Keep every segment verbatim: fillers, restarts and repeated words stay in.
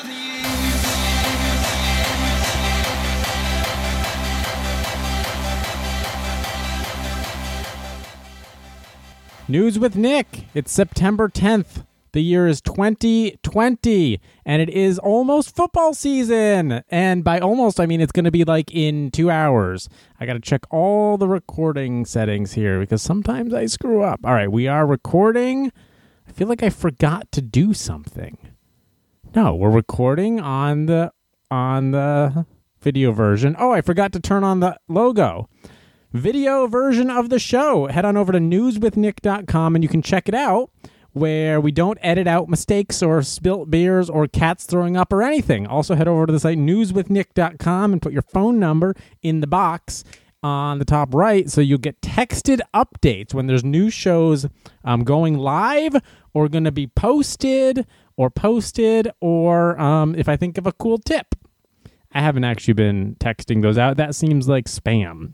News with Nick. It's September tenth. The year is twenty twenty, and it is almost football season. And by almost, I mean it's going to be like in two hours. I got to check all the recording settings here because sometimes I screw up. All right, we are recording. I feel like I forgot to do something. No, we're recording on the on the video version. Oh, I forgot to turn on the logo. Video version of the show. Head on over to news with nick dot com and you can check it out, where we don't edit out mistakes or spilt beers or cats throwing up or anything. Also head over to the site news with nick dot com and put your phone number in the box on the top right so you'll get texted updates when there's new shows um, going live or going to be posted or posted or um, if I think of a cool tip. I haven't actually been texting those out. That seems like spam.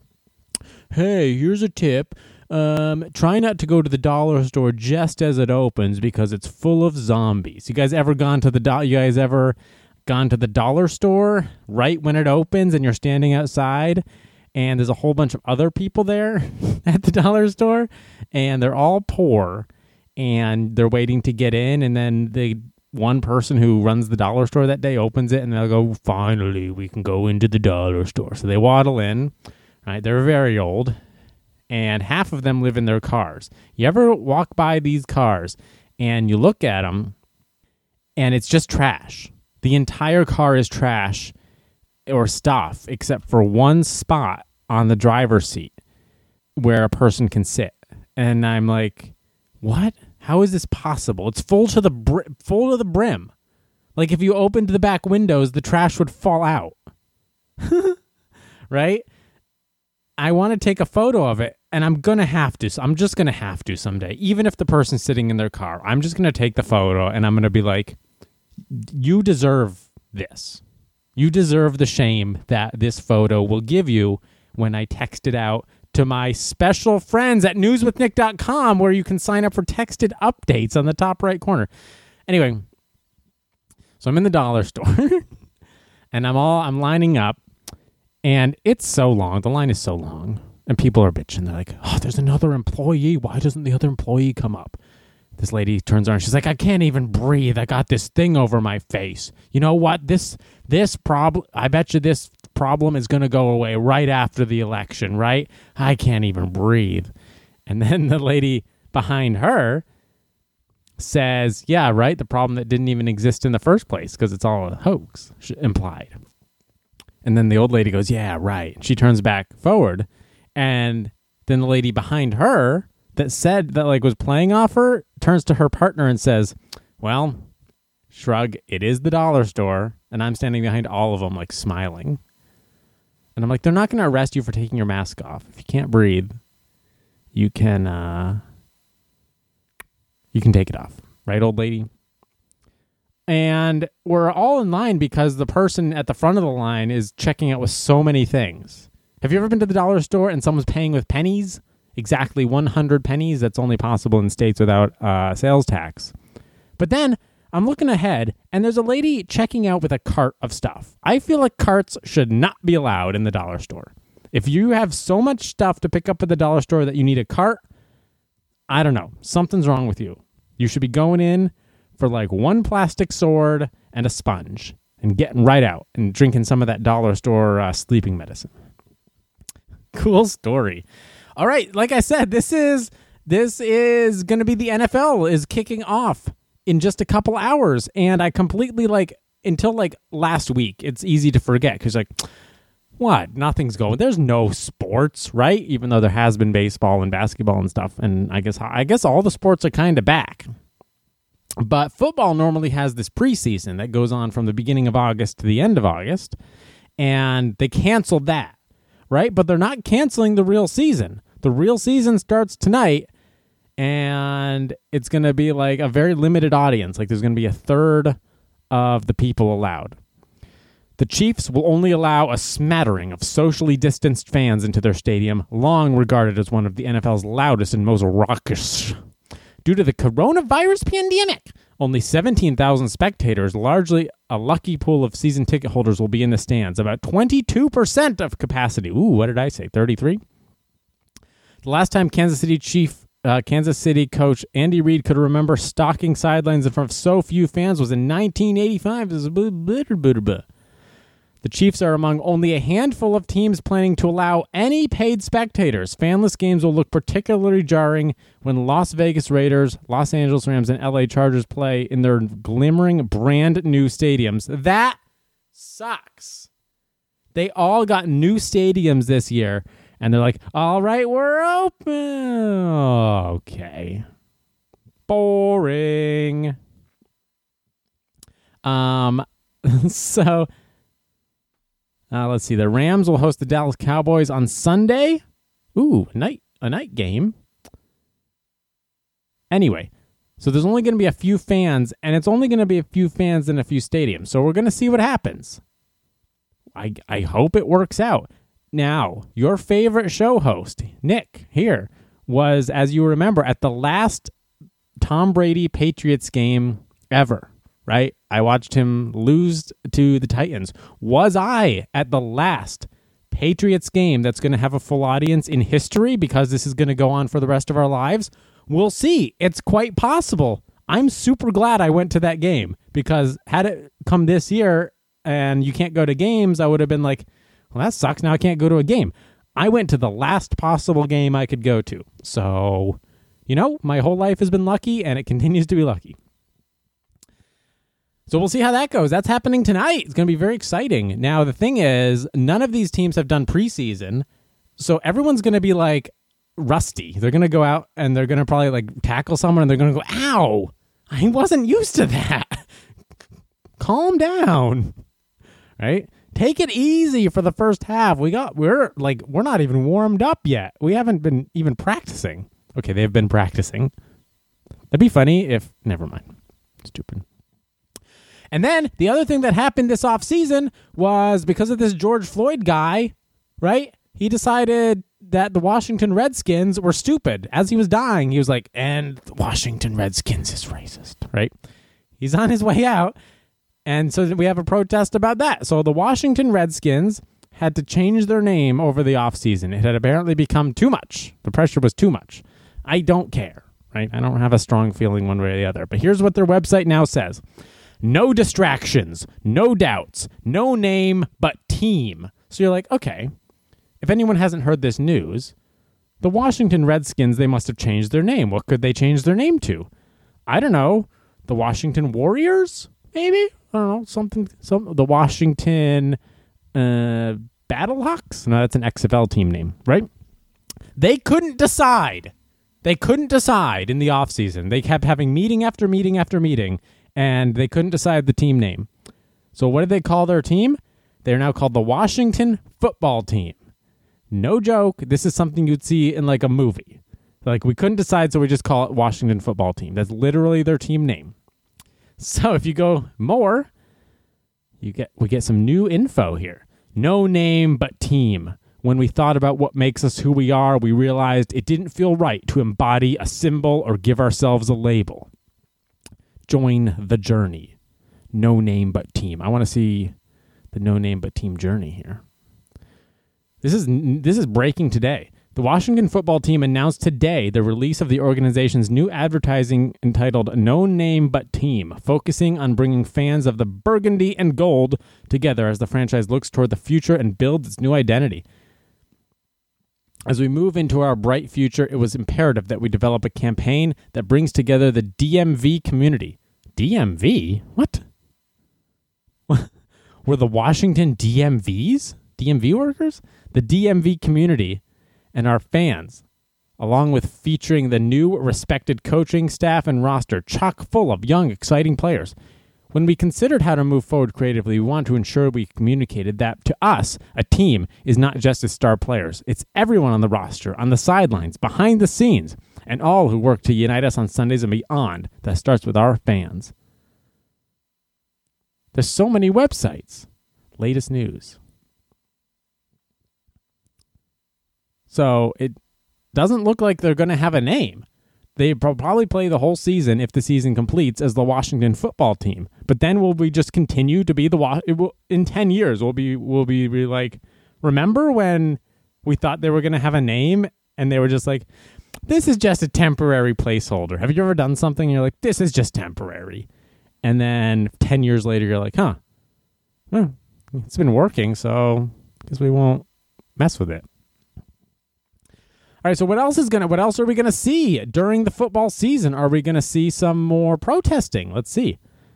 Hey, here's a tip. Um, try not to go to the dollar store just as it opens because it's full of zombies. You guys ever gone to the do- you guys ever gone to the dollar store right when it opens and you're standing outside and there's a whole bunch of other people there at the dollar store and they're all poor and they're waiting to get in, and then the one person who runs the dollar store that day opens it and they'll go, finally, we can go into the dollar store. So they waddle in. Right, they're very old, and half of them live in their cars. You ever walk by these cars, and you look at them, and it's just trash. The entire car is trash or stuff, except for one spot on the driver's seat where a person can sit. And I'm like, what? How is this possible? It's full to the br- full to the brim. Like if you opened the back windows, the trash would fall out. Right? I want to take a photo of it, and I'm going to have to. So I'm just going to have to someday. Even if the person's sitting in their car, I'm just going to take the photo, and I'm going to be like, you deserve this. You deserve the shame that this photo will give you when I text it out to my special friends at news with nick dot com, where you can sign up for texted updates on the top right corner. Anyway, so I'm in the dollar store, and I'm all I'm lining up. And it's so long. The line is so long. And people are bitching. They're like, oh, there's another employee. Why doesn't the other employee come up? This lady turns around. She's like, I can't even breathe. I got this thing over my face. You know what? This this problem, I bet you this problem is going to go away right after the election, right? I can't even breathe. And then the lady behind her says, yeah, right? The problem that didn't even exist in the first place because it's all a hoax implied. And then the old lady goes, yeah, right. She turns back forward. And then the lady behind her that said that like was playing off her turns to her partner and says, well, shrug, it is the dollar store. And I'm standing behind all of them like smiling. And I'm like, they're not going to arrest you for taking your mask off. If you can't breathe, you can, uh, you can take it off. Right, old lady? And we're all in line because the person at the front of the line is checking out with so many things. Have you ever been to the dollar store and someone's paying with pennies? Exactly one hundred pennies. That's only possible in states without uh, sales tax. But then I'm looking ahead and there's a lady checking out with a cart of stuff. I feel like carts should not be allowed in the dollar store. If you have so much stuff to pick up at the dollar store that you need a cart, I don't know. Something's wrong with you. You should be going in for like one plastic sword and a sponge and getting right out and drinking some of that dollar store uh, sleeping medicine. Cool story. All right, like I said, this is this is going to be the N F L is kicking off in just a couple hours, and I completely like until like last week. It's easy to forget because like what? Nothing's going. There's no sports, right? Even though there has been baseball and basketball and stuff, and I guess I guess all the sports are kind of back. But football normally has this preseason that goes on from the beginning of August to the end of August, and they canceled that, right? But they're not canceling the real season. The real season starts tonight, and it's going to be like a very limited audience. Like there's going to be a third of the people allowed. The Chiefs will only allow a smattering of socially distanced fans into their stadium, long regarded as one of the N F L's loudest and most raucous. Due to the coronavirus pandemic, only seventeen thousand spectators, largely a lucky pool of season ticket holders will be in the stands. About twenty-two percent of capacity. Ooh, what did I say? thirty-three? The last time Kansas City Chief, uh, Kansas City coach Andy Reid could remember stocking sidelines in front of so few fans was in nineteen eighty-five. The Chiefs are among only a handful of teams planning to allow any paid spectators. Fanless games will look particularly jarring when Las Vegas Raiders, Los Angeles Rams, and L A Chargers play in their glimmering brand new stadiums. That sucks. They all got new stadiums this year, and they're like, all right, we're open. Okay. Boring. Um, so... Uh, let's see. The Rams will host the Dallas Cowboys on Sunday. Ooh, a night, a night game. Anyway, so there's only going to be a few fans, and it's only going to be a few fans in a few stadiums. So we're going to see what happens. I I hope it works out. Now, your favorite show host, Nick, here, was, as you remember, at the last Tom Brady Patriots game ever. Right? I watched him lose to the Titans. Was I at the last Patriots game that's going to have a full audience in history because this is going to go on for the rest of our lives? We'll see. It's quite possible. I'm super glad I went to that game because had it come this year and you can't go to games, I would have been like, well, that sucks. Now I can't go to a game. I went to the last possible game I could go to. So, you know, my whole life has been lucky and it continues to be lucky. So we'll see how that goes. That's happening tonight. It's going to be very exciting. Now, the thing is, none of these teams have done preseason, so everyone's going to be, like, rusty. They're going to go out, and they're going to probably, like, tackle someone, and they're going to go, ow, I wasn't used to that. Calm down, right? Take it easy for the first half. We got, we're, like, we're not even warmed up yet. We haven't been even practicing. Okay, they've been practicing. That'd be funny if, never mind. Stupid. And then the other thing that happened this offseason was because of this George Floyd guy, right? He decided that the Washington Redskins were stupid. As he was dying, he was like, and the Washington Redskins is racist, right? He's on his way out. And so we have a protest about that. So the Washington Redskins had to change their name over the offseason. It had apparently become too much. The pressure was too much. I don't care, right? I don't have a strong feeling one way or the other. But here's what their website now says. No distractions, no doubts, no name but team. So you're like, okay, if anyone hasn't heard this news, the Washington Redskins, they must have changed their name. What could they change their name to? I don't know. The Washington Warriors, maybe? I don't know. Something, some the Washington uh, Battlehawks? No, that's an X F L team name, right? They couldn't decide. They couldn't decide in the offseason. They kept having meeting after meeting after meeting, and they couldn't decide the team name. So what did they call their team? They're now called the Washington Football Team. No joke. This is something you'd see in like a movie. Like, we couldn't decide, so we just call it Washington Football Team. That's literally their team name. So if you go more, you get we get some new info here. No name but team. When we thought about what makes us who we are, we realized it didn't feel right to embody a symbol or give ourselves a label. Join the journey. No name but team. I want to see the no name but team journey here. This is this is breaking today. The Washington Football Team announced today the release of the organization's new advertising entitled No Name But Team, focusing on bringing fans of the burgundy and gold together as the franchise looks toward the future and builds its new identity. As we move into our bright future, it was imperative that we develop a campaign that brings together the D M V community. D M V? What? Were the Washington D M Vs? D M V workers? The D M V community and our fans, along with featuring the new respected coaching staff and roster chock full of young, exciting players. When we considered how to move forward creatively, we want to ensure we communicated that to us, a team is not just its star players. It's everyone on the roster, on the sidelines, behind the scenes, and all who work to unite us on Sundays and beyond. That starts with our fans. There's so many websites. Latest news. So it doesn't look like they're going to have a name. they probably play the whole season if the season completes as the Washington football team. But then will we just continue to be the Wa- it will, in ten years we'll be we'll be, be like, remember when we thought they were going to have a name and they were just like, this is just a temporary placeholder. Have you ever done something and you're like, this is just temporary? And then ten years later you're like, huh, well, it's been working, so I guess we won't mess with it. All right, so what else is gonna? What else are we gonna see during the football season? Are we gonna see some more protesting? Let's see.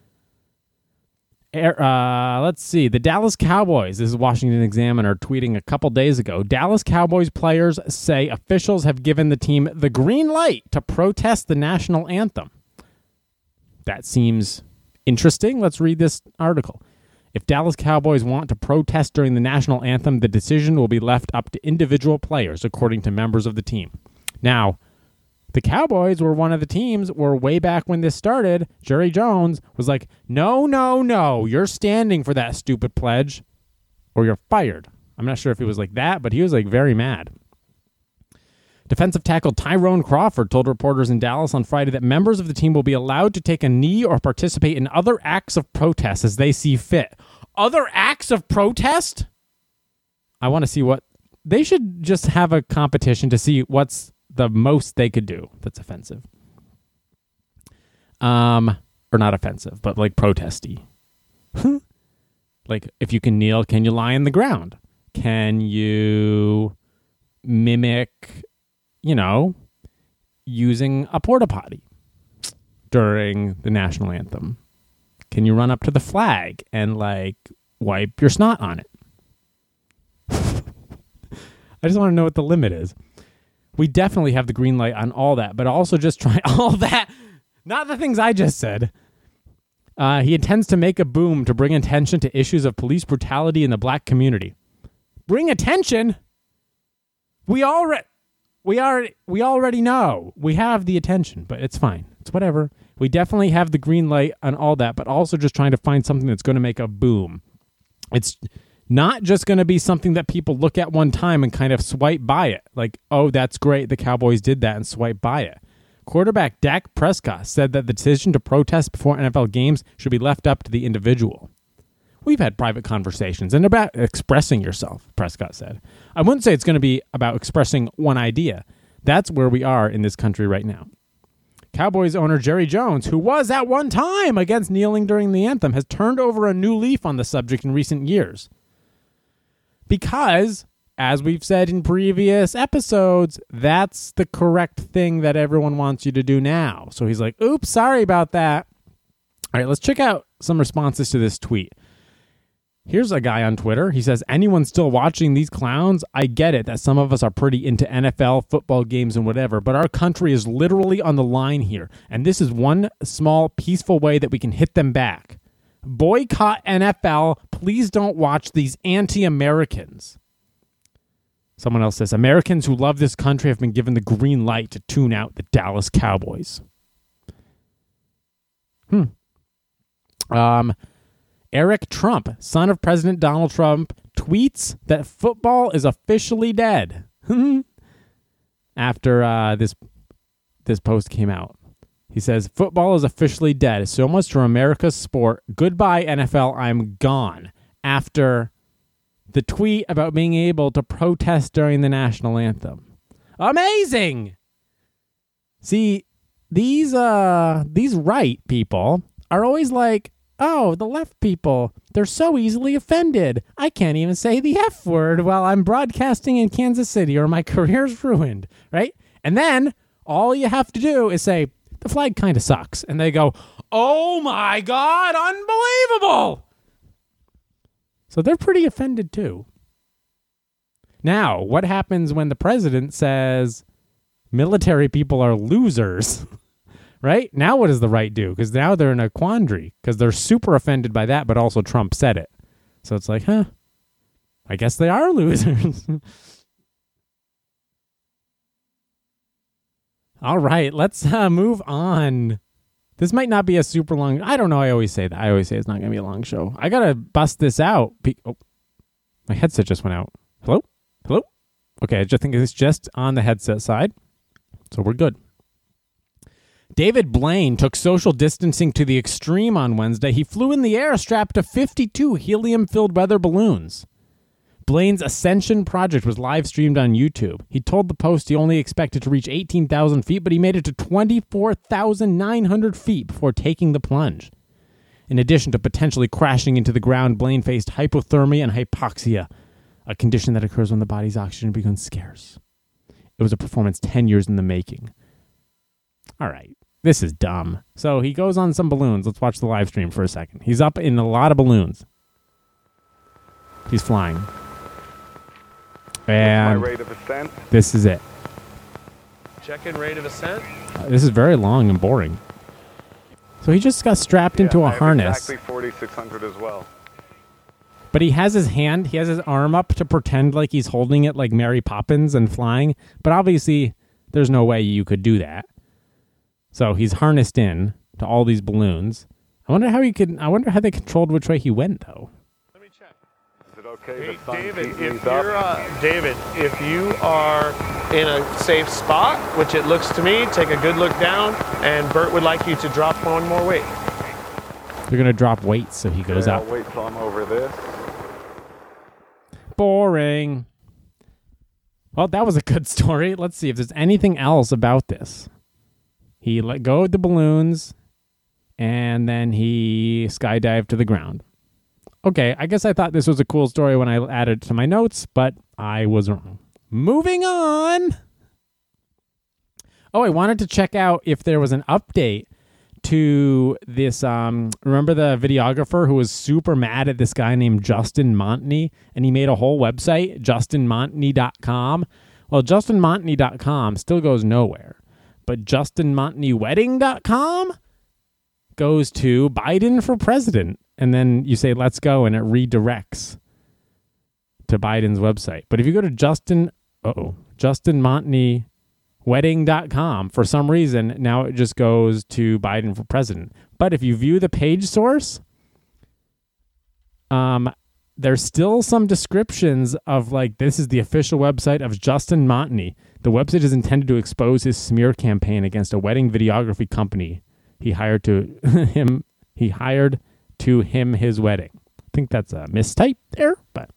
Uh, let's see. The Dallas Cowboys. This is Washington Examiner tweeting a couple days ago. Dallas Cowboys players say officials have given the team the green light to protest the national anthem. That seems interesting. Let's read this article. If Dallas Cowboys want to protest during the national anthem, the decision will be left up to individual players, according to members of the team. Now, the Cowboys were one of the teams where way back when this started, Jerry Jones was like, no, no, no, you're standing for that stupid pledge or you're fired. I'm not sure if he was like that, but he was like very mad. Defensive tackle Tyrone Crawford told reporters in Dallas on Friday that members of the team will be allowed to take a knee or participate in other acts of protest as they see fit. Other acts of protest? I want to see what... They should just have a competition to see what's the most they could do that's offensive. Um, or not offensive, but like protesty. Like, if you can kneel, can you lie on the ground? Can you mimic... you know, using a porta potty during the national anthem? Can you run up to the flag and, like, wipe your snot on it? I just want to know what the limit is. We definitely have the green light on all that, but also just try all that, not the things I just said. Uh, he intends to make a boom to bring attention to issues of police brutality in the black community. Bring attention? We already... We are we already know. We have the attention, but it's fine. It's whatever. We definitely have the green light on all that, but also just trying to find something that's going to make a boom. It's not just going to be something that people look at one time and kind of swipe by it. Like, oh, that's great. The Cowboys did that and swipe by it. Quarterback Dak Prescott said that the decision to protest before N F L games should be left up to the individual. We've had private conversations and about expressing yourself, Prescott said. I wouldn't say it's going to be about expressing one idea. That's where we are in this country right now. Cowboys owner Jerry Jones, who was at one time against kneeling during the anthem, has turned over a new leaf on the subject in recent years. Because, as we've said in previous episodes, that's the correct thing that everyone wants you to do now. So he's like, oops, sorry about that. All right, let's check out some responses to this tweet. Here's a guy on Twitter. He says, anyone still watching these clowns? I get it that some of us are pretty into N F L, football games, and whatever, but our country is literally on the line here, and this is one small, peaceful way that we can hit them back. Boycott N F L. Please don't watch these anti-Americans. Someone else says, Americans who love this country have been given the green light to tune out the Dallas Cowboys. Hmm. Um... Eric Trump, son of President Donald Trump, tweets that football is officially dead after uh, this this post came out. He says, football is officially dead. So much for America's sport. Goodbye, N F L. I'm gone. After the tweet about being able to protest during the national anthem. Amazing! See, these uh, these right people are always like, oh, the left people, they're so easily offended. I can't even say the F word while I'm broadcasting in Kansas City or my career's ruined, right? And then all you have to do is say, the flag kind of sucks. And they go, oh my God, unbelievable. So they're pretty offended too. Now, what happens when the president says military people are losers? Right? Now what does the right do? Because now they're in a quandary because they're super offended by that, but also Trump said it. So it's like, huh, I guess they are losers. All right, let's uh, move on. This might not be a super long... I don't know. I always say that. I always say it's not going to be a long show. I got to bust this out. Be- oh, my headset just went out. Hello? Hello? Okay, I just think it's just on the headset side. So we're good. David Blaine took social distancing to the extreme on Wednesday. He flew in the air strapped to fifty-two helium-filled weather balloons. Blaine's Ascension project was live-streamed on YouTube. He told the Post he only expected to reach eighteen thousand feet, but he made it to twenty-four thousand nine hundred feet before taking the plunge. In addition to potentially crashing into the ground, Blaine faced hypothermia and hypoxia, a condition that occurs when the body's oxygen becomes scarce. It was a performance ten years in the making. All right, this is dumb. So he goes on some balloons. Let's watch the live stream for a second. He's up in a lot of balloons. He's flying. And my rate of ascent. This is it. Check-in rate of ascent. Uh, this is very long and boring. So he just got strapped Yeah, into a I have harness. Exactly forty-six hundred as well. But he has his hand, he has his arm up to pretend like he's holding it like Mary Poppins and flying. But obviously, there's no way you could do that. So he's harnessed in to all these balloons. I wonder how he could. I wonder how they controlled which way he went, though. Let me check. Is it okay? Hey, the sun David, keeps if these you're up? uh, David, if you are in a safe spot, which it looks to me, take a good look down, and Bert would like you to drop one more weight. They're gonna drop weights, so he goes Okay, up. I'll wait till I'm over this. Boring. Well, that was a good story. Let's see if there's anything else about this. He let go of the balloons, and then he skydived to the ground. Okay, I guess I thought this was a cool story when I added it to my notes, but I was wrong. Moving on. Oh, I wanted to check out if there was an update to this. Um, remember the videographer who was super mad at this guy named Justin Montney, and he made a whole website, justin montney dot com. Well, justin montney dot com still goes nowhere, but justin montney wedding dot com goes to Biden for president, and then you say, let's go, and it redirects to Biden's website. But if you go to Justin, uh-oh, justin montney wedding dot com, for some reason, now it just goes to Biden for president. But if you view the page source, um, there's still some descriptions of, like, this is the official website of Justin Montney. The website is intended to expose his smear campaign against a wedding videography company he hired to him. He hired to him his wedding. I think that's a mistype there, but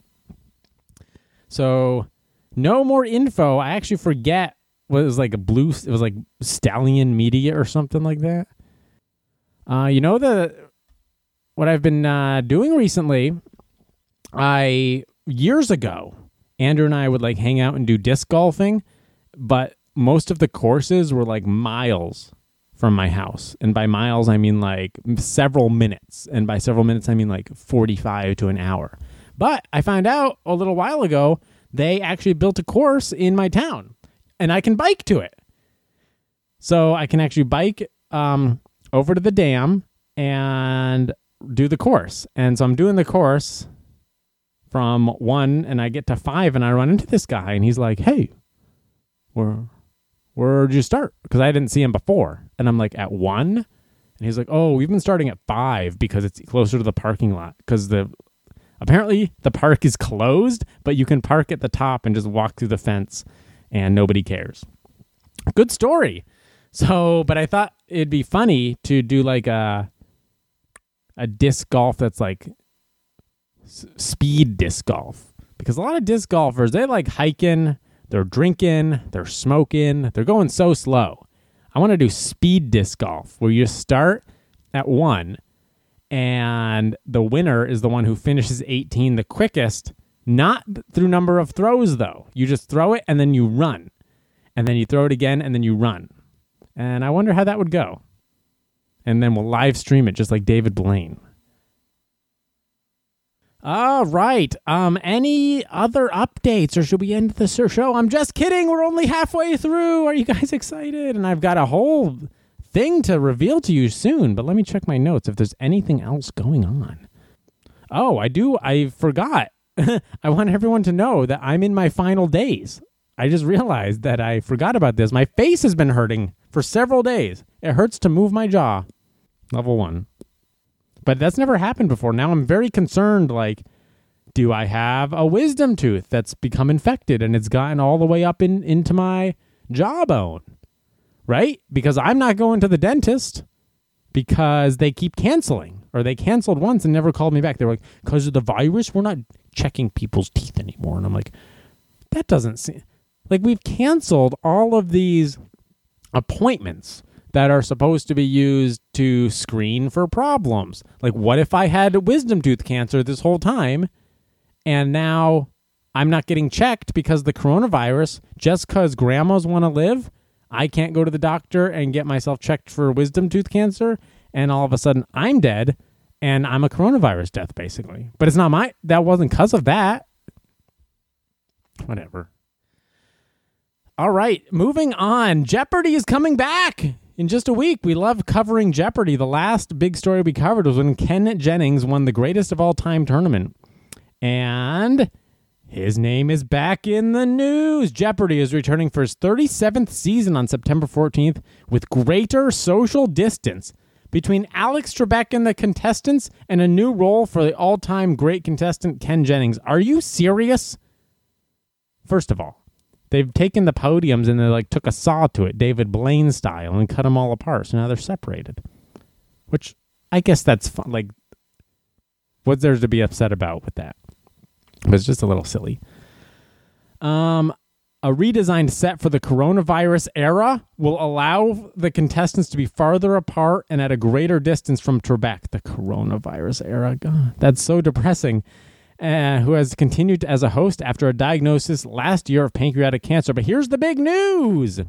so no more info. I actually forget what it was, like a blue. It was like Stallion Media or something like that. Uh, you know the what I've been uh, doing recently. I years ago, Andrew and I would like hang out and do disc golfing, but most of the courses were like miles from my house. And by miles, I mean like several minutes. And by several minutes, I mean like forty-five to an hour. But I found out a little while ago, they actually built a course in my town, and I can bike to it. So I can actually bike um, over to the dam and do the course. And so I'm doing the course from one, and I get to five, and I run into this guy, and he's like, hey, where, where'd you start? Because I didn't see him before. And I'm like, at one? And he's like, oh, we've been starting at five because it's closer to the parking lot. Because the apparently the park is closed, but you can park at the top and just walk through the fence, and nobody cares. Good story. So, but I thought it'd be funny to do like a a disc golf that's like s- speed disc golf, because a lot of disc golfers, they like hiking, they're drinking, they're smoking, they're going so slow. I want to do speed disc golf where you start at one, and the winner is the one who finishes eighteen the quickest, not through number of throws though. You just throw it and then you run, and then you throw it again and then you run. And I wonder how that would go. And then we'll live stream it just like David Blaine. All right. Um, any other updates, or should we end the show? I'm just kidding. We're only halfway through. Are you guys excited? And I've got a whole thing to reveal to you soon, but let me check my notes if there's anything else going on. Oh, I do. I forgot. I want everyone to know that I'm in my final days. I just realized that I forgot about this. My face has been hurting for several days. It hurts to move my jaw. Level one. But that's never happened before. Now I'm very concerned, like, do I have a wisdom tooth that's become infected and it's gotten all the way up in, into my jawbone? right? Because I'm not going to the dentist because they keep canceling, or they canceled once and never called me back. They were like, because of the virus, we're not checking people's teeth anymore. And I'm like, that doesn't seem like we've canceled all of these appointments that are supposed to be used to screen for problems. Like, what if I had wisdom tooth cancer this whole time and now I'm not getting checked because of the coronavirus just because grandmas want to live? I can't go to the doctor and get myself checked for wisdom tooth cancer, and all of a sudden I'm dead and I'm a coronavirus death, basically. But it's not my, that wasn't because of that. Whatever. All right, moving on. Jeopardy is coming back in just a week. We love covering Jeopardy. The last big story we covered was when Ken Jennings won the greatest of all time tournament. And his name is back in the news. Jeopardy is returning for his thirty-seventh season on September fourteenth with greater social distance between Alex Trebek and the contestants and a new role for the all-time great contestant Ken Jennings. Are you serious? First of all, they've taken the podiums and they like took a saw to it, David Blaine style, and cut them all apart. So now they're separated, which I guess that's fun. Like, what's there to be upset about with that? But it's just a little silly. Um, a redesigned set for the coronavirus era will allow the contestants to be farther apart and at a greater distance from Trebek. The coronavirus era. God, that's so depressing. Uh, who has continued as a host after a diagnosis last year of pancreatic cancer. But here's the big news.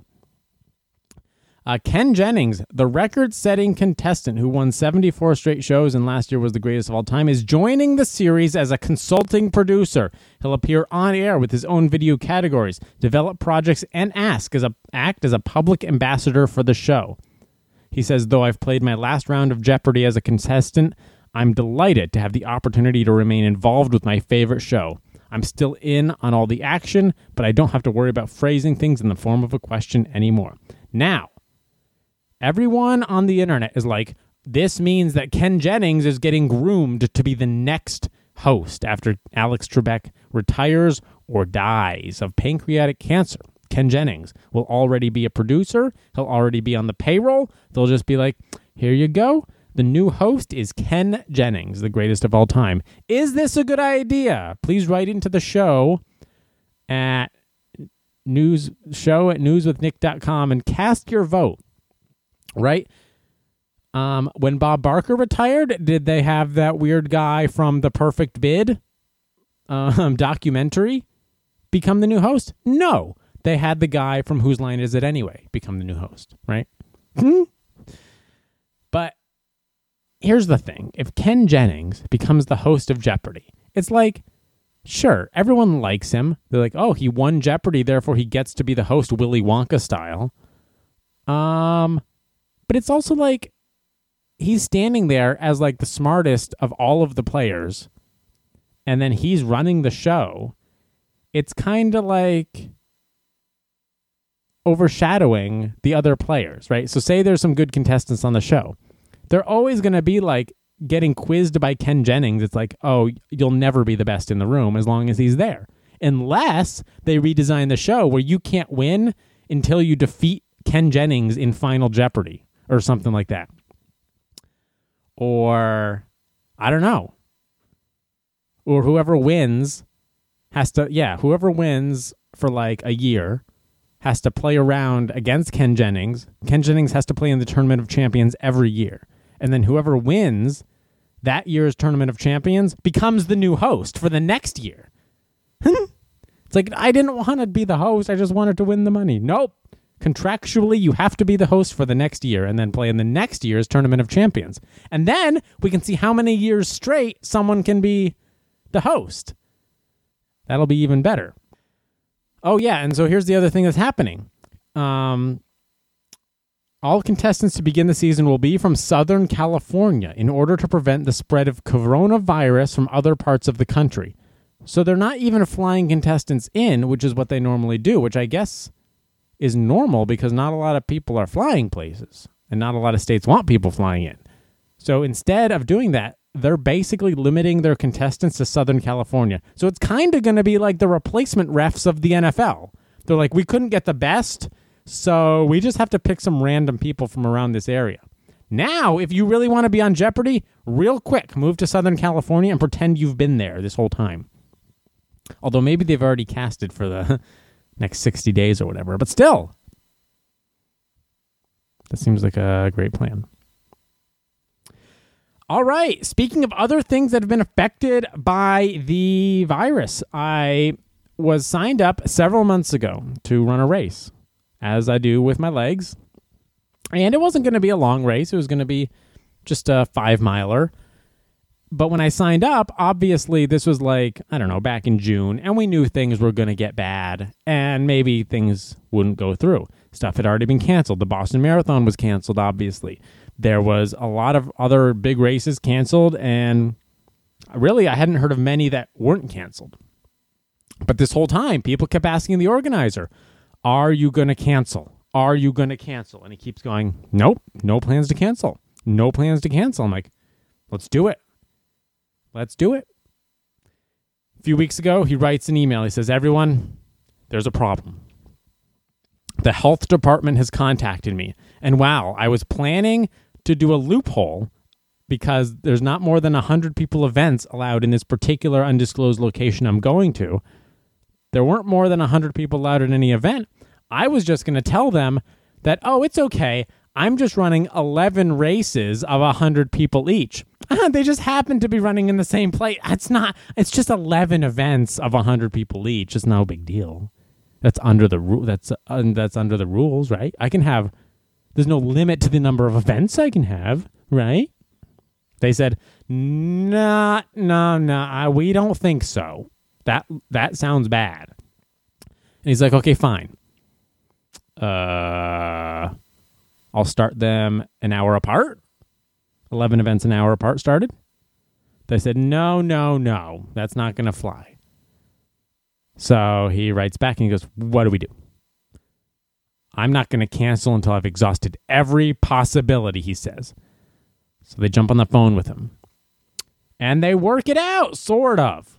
Uh, Ken Jennings, the record-setting contestant who won seventy-four straight shows and last year was the greatest of all time, is joining the series as a consulting producer. He'll appear on air with his own video categories, develop projects, and ask as a, act as a public ambassador for the show. He says, though I've played my last round of Jeopardy as a contestant, I'm delighted to have the opportunity to remain involved with my favorite show. I'm still in on all the action, but I don't have to worry about phrasing things in the form of a question anymore. Now, everyone on the internet is like, this means that Ken Jennings is getting groomed to be the next host after Alex Trebek retires or dies of pancreatic cancer. Ken Jennings will already be a producer. He'll already be on the payroll. They'll just be like, here you go. The new host is Ken Jennings, the greatest of all time. Is this a good idea? Please write into the show at news show at news with nick dot com and cast your vote. Right? Um, when Bob Barker retired, did they have that weird guy from The Perfect Bid um, documentary become the new host? No. They had the guy from Whose Line Is It Anyway become the new host, right? Hmm? But here's the thing. If Ken Jennings becomes the host of Jeopardy, it's like, sure, everyone likes him. They're like, oh, he won Jeopardy, therefore he gets to be the host Willy Wonka style. Um, but it's also like he's standing there as like the smartest of all of the players, and then he's running the show. It's kind of like overshadowing the other players, right? So say there's some good contestants on the show. They're always going to be like getting quizzed by Ken Jennings. It's like, oh, you'll never be the best in the room as long as he's there. Unless they redesign the show where you can't win until you defeat Ken Jennings in Final Jeopardy or something like that. Or, I don't know. Or whoever wins has to, yeah, whoever wins for like a year has to play around against Ken Jennings. Ken Jennings has to play in the Tournament of Champions every year. And then whoever wins that year's Tournament of Champions becomes the new host for the next year. It's like, I didn't want to be the host. I just wanted to win the money. Nope. Contractually, you have to be the host for the next year and then play in the next year's Tournament of Champions. And then we can see how many years straight someone can be the host. That'll be even better. Oh, yeah, and so here's the other thing that's happening. Um, all contestants to begin the season will be from Southern California in order to prevent the spread of coronavirus from other parts of the country. So they're not even flying contestants in, which is what they normally do, which I guess is normal because not a lot of people are flying places, and not a lot of states want people flying in. So instead of doing that, they're basically limiting their contestants to Southern California. So it's kind of going to be like the replacement refs of the N F L. They're like, we couldn't get the best, So we just have to pick some random people from around this area. Now, if you really want to be on Jeopardy, real quick, move to Southern California and pretend you've been there this whole time. Although maybe they've already casted for the next sixty days or whatever. But still, that seems like a great plan. All right. Speaking of other things that have been affected by the virus, I was signed up several months ago to run a race, as I do with my legs. And it wasn't going to be a long race. It was going to be just a five miler. But when I signed up, obviously this was like, I don't know, back in June, and we knew things were going to get bad, and maybe things wouldn't go through. Stuff had already been canceled. The Boston Marathon was canceled, obviously. There was a lot of other big races canceled, and really I hadn't heard of many that weren't canceled. But this whole time, people kept asking the organizer, are you going to cancel? Are you going to cancel? And he keeps going, nope, no plans to cancel. No plans to cancel. I'm like, let's do it. Let's do it. A few weeks ago, he writes an email. He says, everyone, there's a problem. The health department has contacted me. And wow, I was planning to do a loophole because there's not more than one hundred people events allowed in this particular undisclosed location I'm going to. There weren't more than one hundred people allowed at any event. I was just going to tell them that, oh, it's okay. I'm just running eleven races of one hundred people each. They just happen to be running in the same place. It's not, it's just eleven events of one hundred people each. It's no big deal. That's under the rule. That's, uh, that's under the rules, right? I can have, there's no limit to the number of events I can have, right? They said, nah, no, no, we don't think so. That, that sounds bad. And he's like, okay, fine. Uh, I'll start them an hour apart. eleven events an hour apart started. They said, no, no, no, that's not going to fly. So he writes back and he goes, what do we do? I'm not going to cancel until I've exhausted every possibility, he says. So they jump on the phone with him. And they work it out, sort of.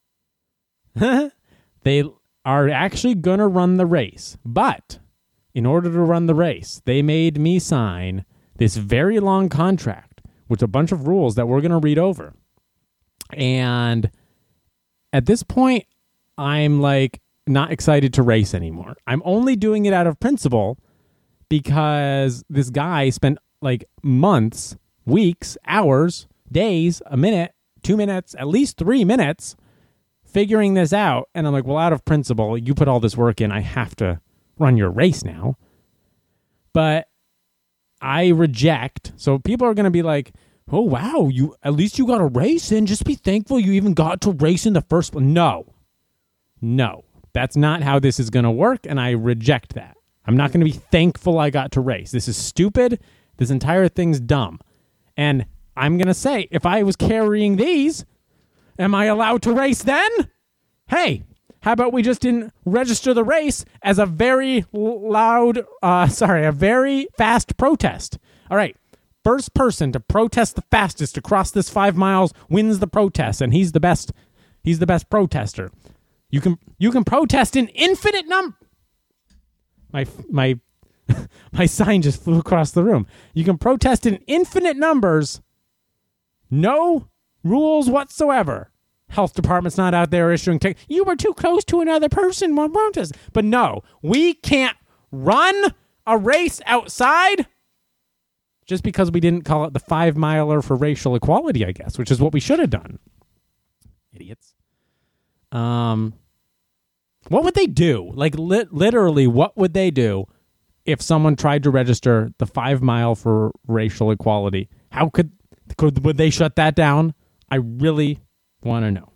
They are actually going to run the race. But in order to run the race, they made me sign this very long contract with a bunch of rules that we're going to read over. And at this point, I'm like not excited to race anymore. I'm only doing it out of principle because this guy spent like months, weeks, hours, days, a minute, two minutes, at least three minutes figuring this out. And I'm like, well, out of principle, you put all this work in, I have to run your race now. But I reject. So people are going to be like, oh, wow, you at least you got a race in. Just be thankful you even got to race in the first place. No, no, that's not how this is going to work. And I reject that. I'm not going to be thankful I got to race. This is stupid. This entire thing's dumb. And I'm going to say, if I was carrying these, am I allowed to race then? Hey, how about we just didn't register the race as a very loud, uh, sorry, a very fast protest? All right, first person to protest the fastest across this five miles wins the protest, and he's the best. He's the best protester. You can you can protest in infinite num. My my my sign just flew across the room. You can protest in infinite numbers. No rules whatsoever. Health department's not out there issuing tickets. You were too close to another person while protest. But no, we can't run a race outside just because we didn't call it the five miler for racial equality, I guess, which is what we should have done. Idiots. Um, what would they do? Like li- literally, what would they do if someone tried to register the five mile for racial equality? How could could would they shut that down? I really want to know.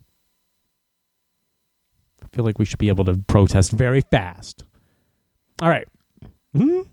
I feel like we should be able to protest very fast. All right. Mm-hmm.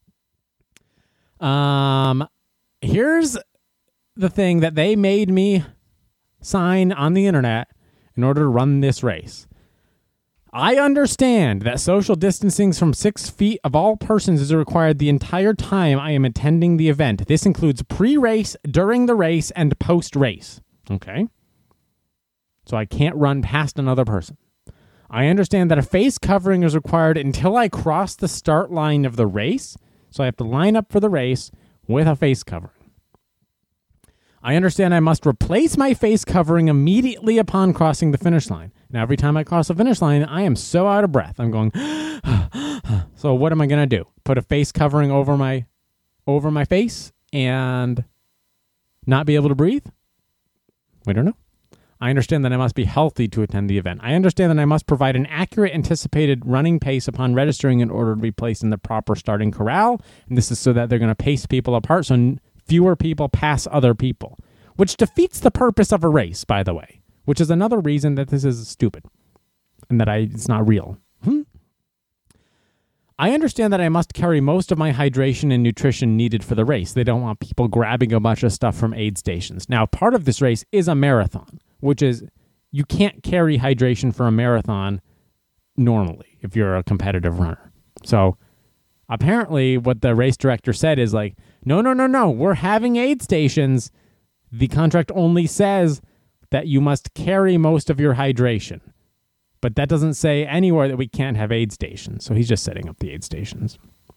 Um, here's the thing that they made me sign on the internet in order to run this race. I understand that social distancing from six feet of all persons is required the entire time I am attending the event. This includes pre-race, during the race, and post-race. Okay? So I can't run past another person. I understand that a face covering is required until I cross the start line of the race, so I have to line up for the race with a face covering. I understand I must replace my face covering immediately upon crossing the finish line. Now, every time I cross the finish line, I am so out of breath. I'm going, so what am I going to do? Put a face covering over my over my face and not be able to breathe? We don't know. I understand that I must be healthy to attend the event. I understand that I must provide an accurate anticipated running pace upon registering in order to be placed in the proper starting corral. And this is so that they're going to pace people apart so fewer people pass other people, which defeats the purpose of a race, by the way, which is another reason that this is stupid and that I it's not real. Hmm? I understand that I must carry most of my hydration and nutrition needed for the race. They don't want people grabbing a bunch of stuff from aid stations. Now, part of this race is a marathon, which is you can't carry hydration for a marathon normally if you're a competitive runner. So apparently what the race director said is like, no, no, no, no, we're having aid stations. The contract only says that you must carry most of your hydration. But that doesn't say anywhere that we can't have aid stations. So he's just setting up the aid stations.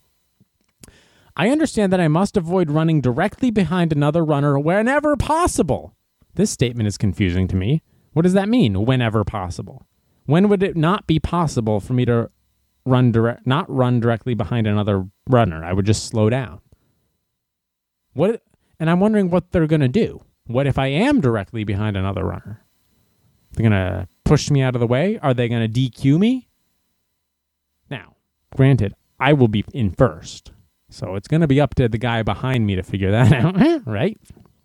I understand that I must avoid running directly behind another runner whenever possible. This statement is confusing to me. What does that mean, whenever possible? When would it not be possible for me to run direct, not run directly behind another runner? I would just slow down. What? And I'm wondering what they're going to do. What if I am directly behind another runner? They're going to push me out of the way? Are they going to D Q me? Now, granted, I will be in first. So it's going to be up to the guy behind me to figure that out, right?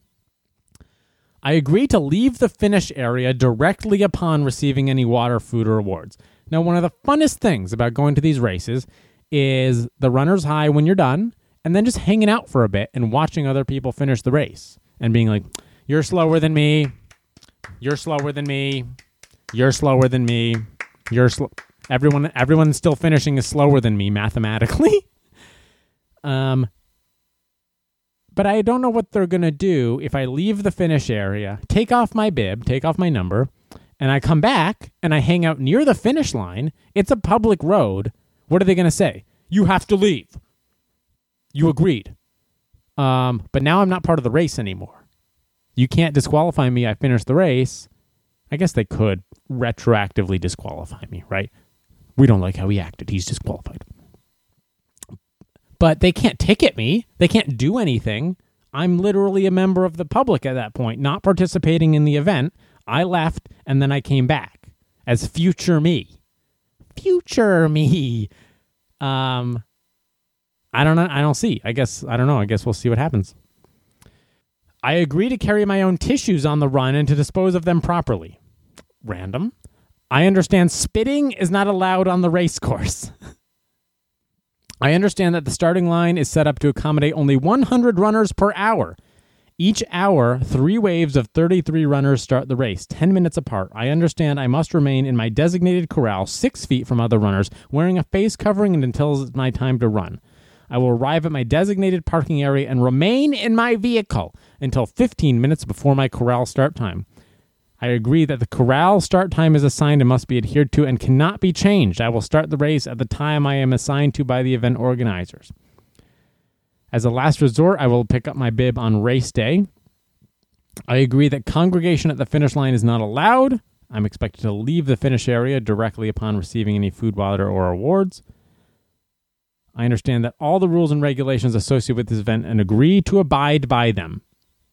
I agree to leave the finish area directly upon receiving any water, food, or rewards. Now, one of the funnest things about going to these races is the runner's high when you're done, and then just hanging out for a bit and watching other people finish the race and being like, you're slower than me. You're slower than me. You're slower than me. You're slow. Everyone, everyone still finishing is slower than me mathematically. um, but I don't know what they're going to do if I leave the finish area, take off my bib, take off my number, and I come back and I hang out near the finish line. It's a public road. What are they going to say? You have to leave. You agreed. Um, but now I'm not part of the race anymore. You can't disqualify me. I finished the race. I guess they could retroactively disqualify me, right? We don't like how he acted. He's disqualified. But they can't ticket me. They can't do anything. I'm literally a member of the public at that point, not participating in the event. I left, and then I came back as future me. Future me. Um, I don't know. I don't see. I guess, I don't know. I guess we'll see what happens. I agree to carry my own tissues on the run and to dispose of them properly. Random. I understand spitting is not allowed on the race course. I understand that the starting line is set up to accommodate only one hundred runners per hour. Each hour, three waves of thirty-three runners start the race, ten minutes apart. I understand I must remain in my designated corral, six feet from other runners, wearing a face covering until it's my time to run. I will arrive at my designated parking area and remain in my vehicle until fifteen minutes before my corral start time. I agree that the corral start time is assigned and must be adhered to and cannot be changed. I will start the race at the time I am assigned to by the event organizers. As a last resort, I will pick up my bib on race day. I agree that congregation at the finish line is not allowed. I'm expected to leave the finish area directly upon receiving any food, water, or awards. I understand that all the rules and regulations associated with this event and agree to abide by them.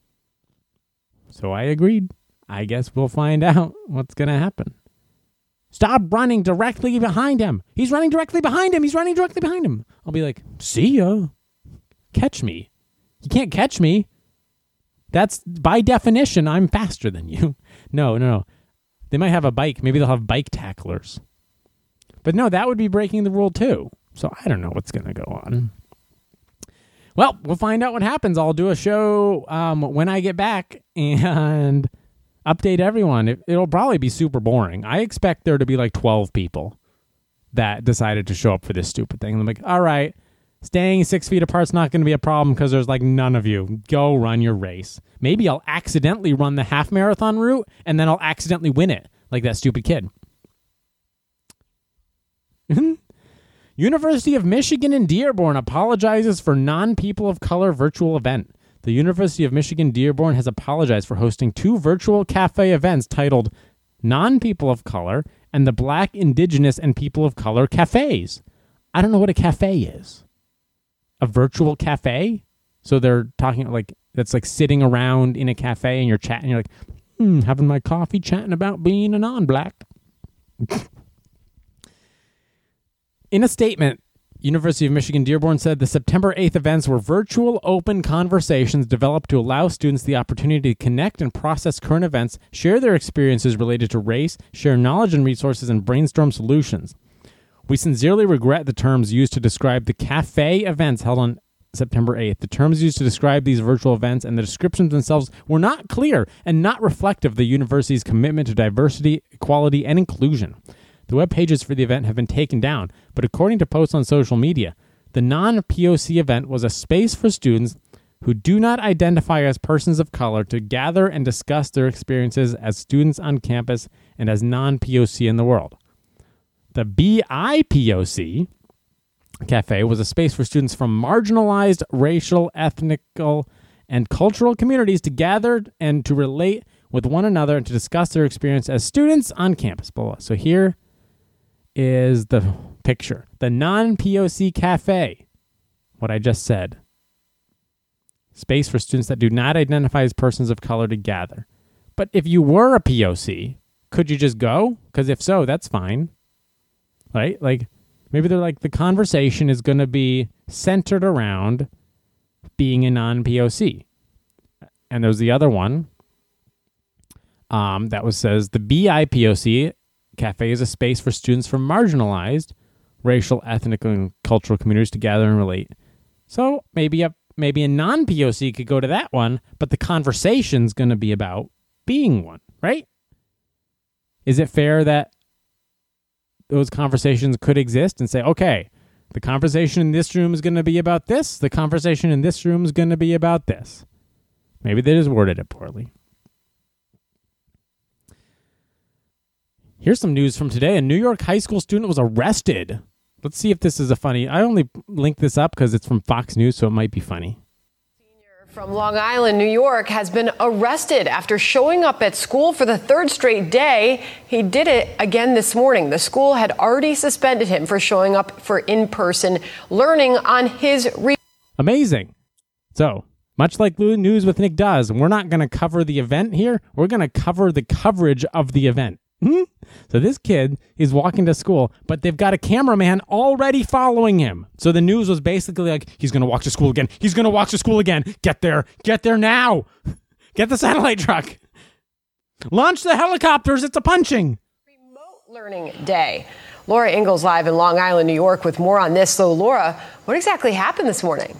So I agreed. I guess we'll find out what's going to happen. Stop running directly behind him. He's running directly behind him. He's running directly behind him. I'll be like, see ya. Catch me. You can't catch me. That's, by definition, I'm faster than you. No, no, no. They might have a bike. Maybe they'll have bike tacklers. But no, that would be breaking the rule too. So I don't know what's going to go on. Well, we'll find out what happens. I'll do a show um, when I get back and update everyone. It, it'll probably be super boring. I expect there to be like twelve people that decided to show up for this stupid thing. And I'm like, all right, staying six feet apart is not going to be a problem because there's like none of you. Go run your race. Maybe I'll accidentally run the half marathon route and then I'll accidentally win it like that stupid kid. University of Michigan in Dearborn apologizes for non-people of color virtual event. The University of Michigan Dearborn has apologized for hosting two virtual cafe events titled Non-People of Color and the Black, Indigenous, and People of Color Cafes. I don't know what a cafe is. A virtual cafe? So they're talking like, that's like sitting around in a cafe and you're chatting. You're like, hmm, having my coffee, chatting about being a non-black. In a statement, University of Michigan Dearborn said the September eighth events were virtual open conversations developed to allow students the opportunity to connect and process current events, share their experiences related to race, share knowledge and resources, and brainstorm solutions. We sincerely regret the terms used to describe the cafe events held on September eighth. The terms used to describe these virtual events and the descriptions themselves were not clear and not reflective of the university's commitment to diversity, equality, and inclusion. The web pages for the event have been taken down, but according to posts on social media, the non-P O C event was a space for students who do not identify as persons of color to gather and discuss their experiences as students on campus and as non-P O C in the world. The B I P O C Cafe was a space for students from marginalized racial, ethnical, and cultural communities to gather and to relate with one another and to discuss their experience as students on campus. Blah, blah. So here is the picture. The non-P O C Cafe. What I just said. Space for students that do not identify as persons of color to gather. But if you were a P O C, could you just go? Because if so, that's fine. Right? Like, maybe they're like, the conversation is going to be centered around being a non-P O C. And there's the other one um, that was says the B I P O C Cafe is a space for students from marginalized racial, ethnic, and cultural communities to gather and relate. So maybe a maybe a non-P O C could go to that one, but the conversation's going to be about being one, right? Is it fair that those conversations could exist and say, okay, the conversation in this room is going to be about this, the conversation in this room is going to be about this? Maybe they just worded it poorly. Here's some news from today. A New York high school student was arrested. Let's see if this is a funny. I only linked this up because it's from Fox News, so it might be funny. Senior from Long Island, New York, has been arrested after showing up at school for the third straight day. He did it again this morning. The school had already suspended him for showing up for in-person learning on his... Re- Amazing. So, much like News with Nick does, we're not going to cover the event here. We're going to cover the coverage of the event. Hmm? So this kid is walking to school, but they've got a cameraman already following him. So the news was basically like, he's going to walk to school again. He's going to walk to school again. Get there. Get there now. Get the satellite truck. Launch the helicopters. It's a punching. Remote Learning Day. Laura Ingalls live in Long Island, New York with more on this. So Laura, what exactly happened this morning?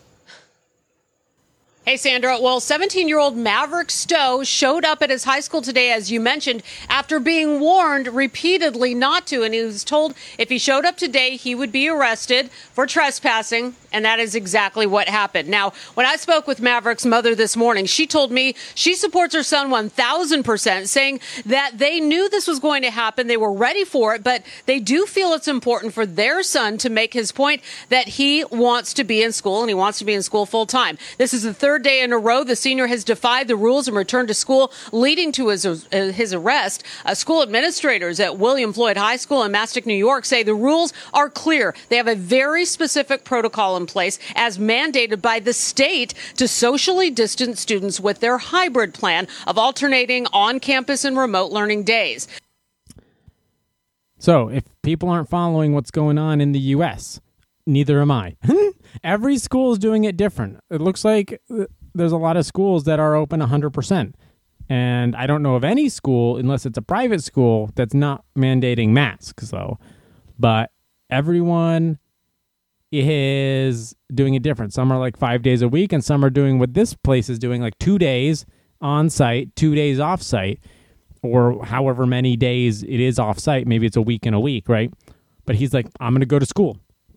Hey, Sandra. Well, seventeen-year-old Maverick Stowe showed up at his high school today, as you mentioned, after being warned repeatedly not to. And he was told if he showed up today, he would be arrested for trespassing. And that is exactly what happened. Now, when I spoke with Maverick's mother this morning, she told me she supports her son one thousand percent, saying that they knew this was going to happen. They were ready for it, but they do feel it's important for their son to make his point that he wants to be in school and he wants to be in school full time. This is the third day in a row the senior has defied the rules and returned to school, leading to his, uh, his arrest. Uh, school administrators at William Floyd High School in Mastic, New York, say the rules are clear. They have a very specific protocol in place as mandated by the state to socially distance students with their hybrid plan of alternating on-campus and remote learning days. So if people aren't following what's going on in the U S, neither am I. Every school is doing it different. It looks like there's a lot of schools that are open one hundred percent. And I don't know of any school, unless it's a private school, that's not mandating masks, though. But everyone is doing it different. Some are like five days a week, and some are doing what this place is doing, like two days on site, two days off site, or however many days it is off site. Maybe it's a week and a week, right? But he's like, I'm going to go to school.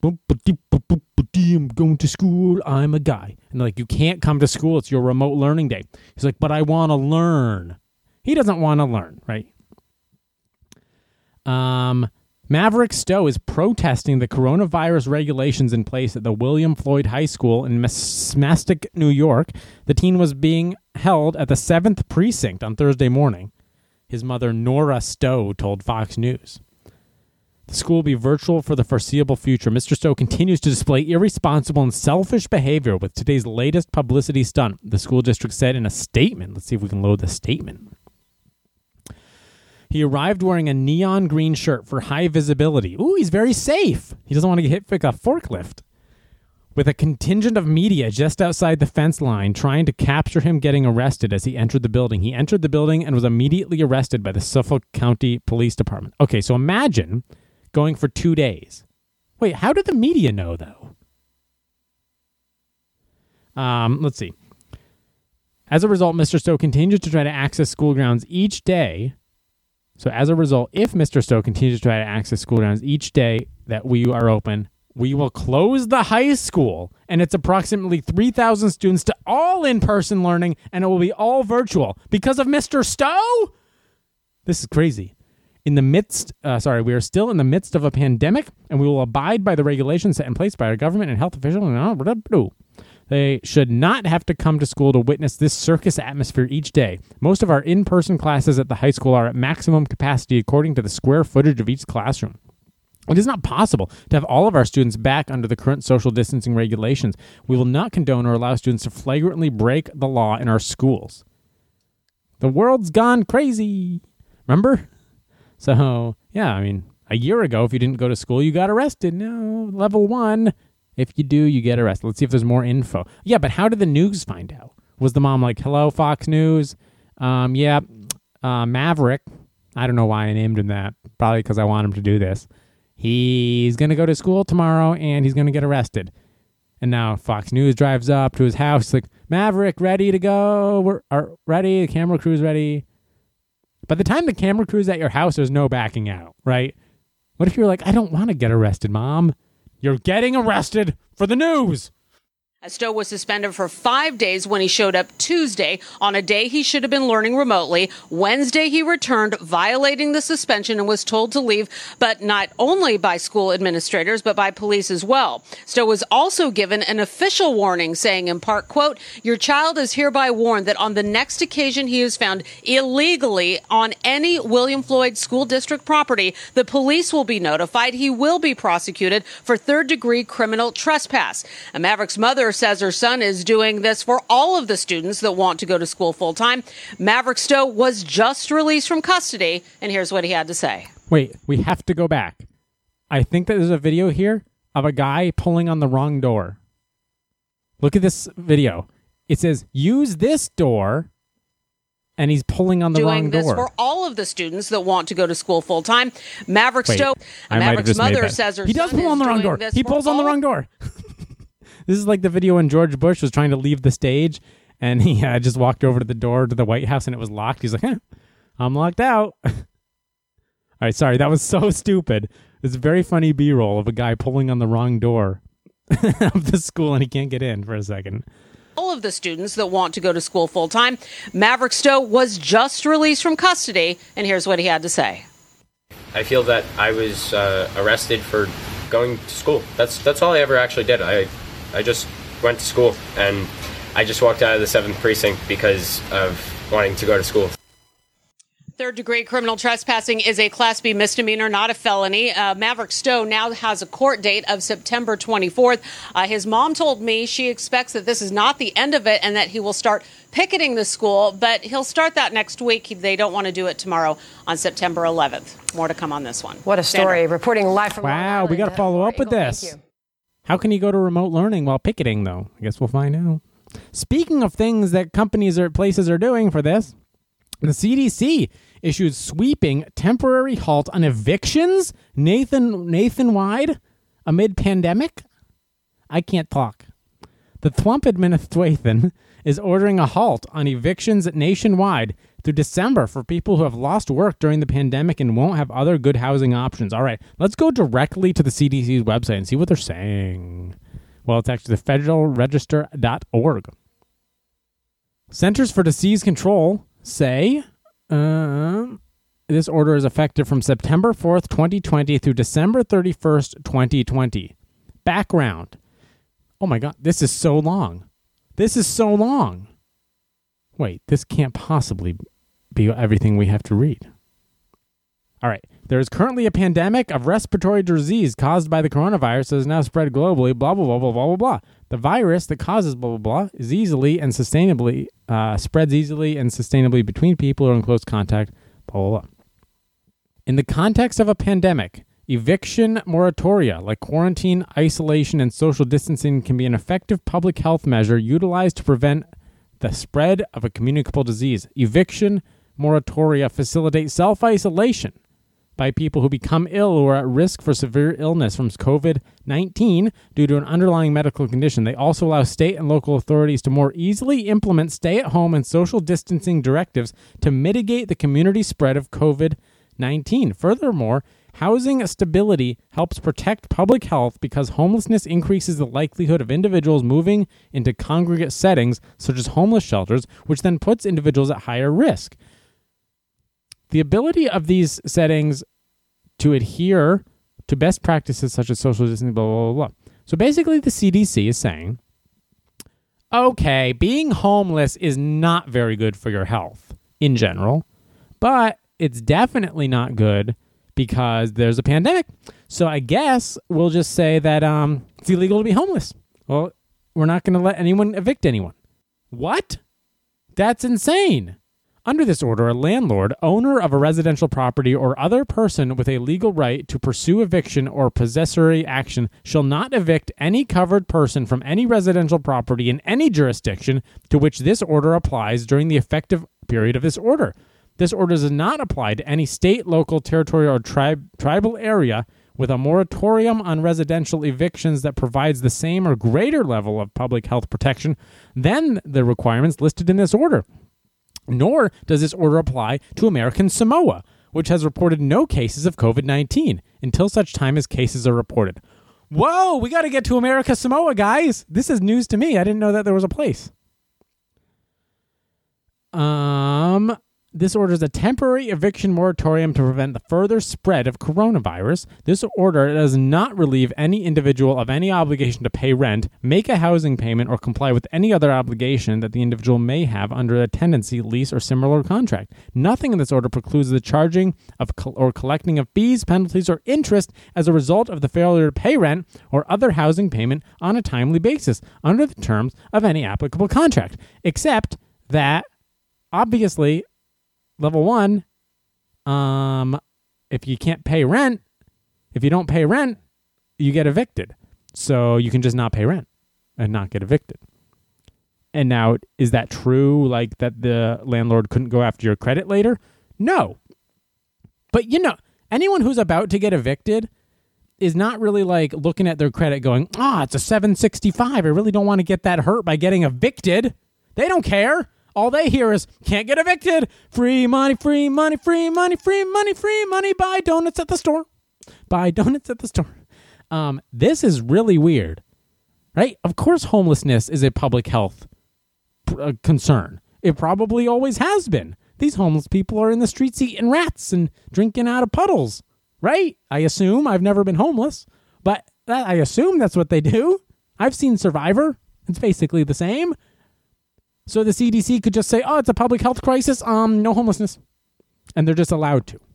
I'm going to school. I'm a guy. And they're like, you can't come to school. It's your remote learning day. He's like, but I want to learn. He doesn't want to learn, right? Um, Maverick Stowe is protesting the coronavirus regulations in place at the William Floyd High School in Massac, New York. The teen was being held at the seventh Precinct on Thursday morning. His mother, Nora Stowe, told Fox News. The school will be virtual for the foreseeable future. Mister Stowe continues to display irresponsible and selfish behavior with today's latest publicity stunt, the school district said in a statement. Let's see if we can load the statement. He arrived wearing a neon green shirt for high visibility. Ooh, he's very safe. He doesn't want to get hit with a forklift. With a contingent of media just outside the fence line trying to capture him getting arrested as he entered the building. He entered the building and was immediately arrested by the Suffolk County Police Department. Okay, so imagine going for two days. Wait, how did the media know, though? Um, let's see. As a result, Mister Stowe continues to try to access school grounds each day. So as a result, if Mister Stowe continues to try to access school grounds each day that we are open, we will close the high school, and it's approximately three thousand students to all in-person learning, and it will be all virtual because of Mister Stowe? This is crazy. In the midst, uh, sorry, we are still in the midst of a pandemic, and we will abide by the regulations set in place by our government and health officials. They should not have to come to school to witness this circus atmosphere each day. Most of our in-person classes at the high school are at maximum capacity according to the square footage of each classroom. It is not possible to have all of our students back under the current social distancing regulations. We will not condone or allow students to flagrantly break the law in our schools. The world's gone crazy. Remember? So, yeah, I mean, a year ago, if you didn't go to school, you got arrested. No, level one. If you do, you get arrested. Let's see if there's more info. Yeah, but how did the news find out? Was the mom like, hello, Fox News? Um, yeah, uh, Maverick. I don't know why I named him that. Probably because I want him to do this. He's going to go to school tomorrow, and he's going to get arrested. And now Fox News drives up to his house. Like, Maverick, ready to go? We're are ready. The camera crew's ready. By the time the camera crew's at your house, there's no backing out, right? What if you're like, I don't want to get arrested, Mom? You're getting arrested for the news. Stowe was suspended for five days when he showed up Tuesday on a day he should have been learning remotely. Wednesday, he returned, violating the suspension, and was told to leave, but not only by school administrators, but by police as well. Stowe was also given an official warning, saying in part, quote, your child is hereby warned that on the next occasion he is found illegally on any William Floyd School District property, the police will be notified. He will be prosecuted for third-degree criminal trespass. And Maverick's mother says her son is doing this for all of the students that want to go to school full-time. Maverick Stowe was just released from custody, and here's what he had to say. Wait, we have to go back. I think that there's a video here of a guy pulling on the wrong door. Look at this video. It says, use this door, and he's pulling on the doing wrong door. Doing this for all of the students that want to go to school full-time. Maverick Wait, Stowe, Maverick's mother says her he does son pull on the wrong door. He pulls on the wrong door. This is like the video when George Bush was trying to leave the stage, and he uh, just walked over to the door to the White House, and it was locked. He's like, eh, I'm locked out. All right, sorry, that was so stupid. It's a very funny B-roll of a guy pulling on the wrong door of the school, and he can't get in for a second. All of the students that want to go to school full-time. Maverick Stowe was just released from custody, and here's what he had to say. I feel that I was uh, arrested for going to school. That's that's all I ever actually did. I I just went to school, and I just walked out of the seventh Precinct because of wanting to go to school. Third-degree criminal trespassing is a Class B misdemeanor, not a felony. Uh, Maverick Stowe now has a court date of September twenty-fourth. Uh, his mom told me she expects that this is not the end of it and that he will start picketing the school, but he'll start that next week. They don't want to do it tomorrow on September eleventh. More to come on this one. What a story. Sandra. Reporting live from Wow, we got to follow up with this. How can you go to remote learning while picketing, though? I guess we'll find out. Speaking of things that companies or places are doing for this, the C D C issued sweeping temporary halt on evictions Nathan Nathan-wide amid pandemic. I can't talk. The Trump administration is ordering a halt on evictions nationwide through December for people who have lost work during the pandemic and won't have other good housing options. All right, let's go directly to the C D C's website and see what they're saying. Well, it's actually the federal register dot org. Centers for Disease Control say, uh, This order is effective from September fourth, twenty twenty through December thirty-first, twenty twenty. Background. Oh my God, this is so long. This is so long. Wait, this can't possibly be everything we have to read. All right. There is currently a pandemic of respiratory disease caused by the coronavirus that has now spread globally, blah, blah, blah, blah, blah, blah, blah. The virus that causes blah, blah, blah is easily and sustainably, uh, spreads easily and sustainably between people who are in close contact, blah, blah, blah. In the context of a pandemic, eviction moratoria like quarantine, isolation, and social distancing can be an effective public health measure utilized to prevent the spread of a communicable disease. Eviction moratoria facilitate self-isolation by people who become ill or are at risk for severe illness from covid nineteen due to an underlying medical condition. They also allow state and local authorities to more easily implement stay-at-home and social distancing directives to mitigate the community spread of covid nineteen. Furthermore, housing stability helps protect public health because homelessness increases the likelihood of individuals moving into congregate settings, such as homeless shelters, which then puts individuals at higher risk. The ability of these settings to adhere to best practices such as social distancing, blah, blah, blah, blah. So basically the C D C is saying, okay, being homeless is not very good for your health in general, but it's definitely not good because there's a pandemic. So I guess we'll just say that um, it's illegal to be homeless. Well, we're not going to let anyone evict anyone. What? That's insane. Under this order, a landlord, owner of a residential property, or other person with a legal right to pursue eviction or possessory action shall not evict any covered person from any residential property in any jurisdiction to which this order applies during the effective period of this order. This order does not apply to any state, local, territorial, or tribe, tribal area with a moratorium on residential evictions that provides the same or greater level of public health protection than the requirements listed in this order. Nor does this order apply to American Samoa, which has reported no cases of covid nineteen until such time as cases are reported. Whoa, we got to get to America Samoa, guys. This is news to me. I didn't know that there was a place. Um... This order is a temporary eviction moratorium to prevent the further spread of coronavirus. This order does not relieve any individual of any obligation to pay rent, make a housing payment, or comply with any other obligation that the individual may have under a tenancy, lease, or similar contract. Nothing in this order precludes the charging of co- or collecting of fees, penalties, or interest as a result of the failure to pay rent or other housing payment on a timely basis under the terms of any applicable contract, except that, obviously, Level one, um, if you can't pay rent, if you don't pay rent, you get evicted. So you can just not pay rent and not get evicted. And now, is that true, like that the landlord couldn't go after your credit later? No. But, you know, anyone who's about to get evicted is not really like looking at their credit going, ah, oh, it's a seven sixty-five. I really don't want to get that hurt by getting evicted. They don't care. All they hear is, can't get evicted. Free money, free money, free money, free money, free money. Buy donuts at the store. Buy donuts at the store. Um, this is really weird, right? Of course, homelessness is a public health pr- uh, concern. It probably always has been. These homeless people are in the streets eating rats and drinking out of puddles, right? I assume. I've never been homeless, but that, I assume that's what they do. I've seen Survivor. It's basically the same. So the C D C could just say, oh, it's a public health crisis, um, no homelessness. And they're just allowed to.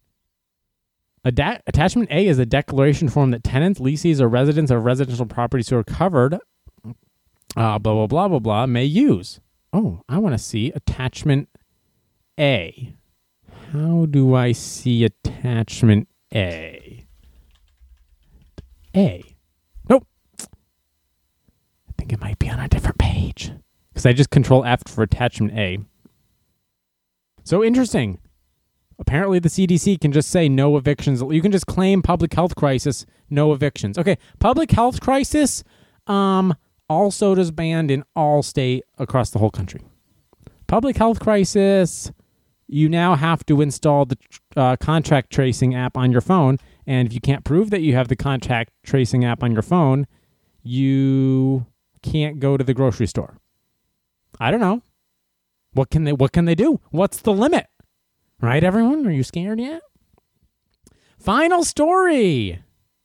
Ad- Attachment A is a declaration form that tenants, lessees, or residents of residential properties who are covered, uh, blah, blah, blah, blah, blah, may use. Oh, I want to see Attachment A. How do I see Attachment A? A. Nope. I think it might be on a different page. Because I just control F for Attachment A. So interesting. Apparently the C D C can just say no evictions. You can just claim public health crisis, no evictions. Okay, public health crisis, um, all sodas banned in all state across the whole country. Public health crisis, you now have to install the uh, contact tracing app on your phone. And if you can't prove that you have the contact tracing app on your phone, you can't go to the grocery store. I don't know. What can they what can they do? What's the limit? Right, everyone? Are you scared yet? Final story.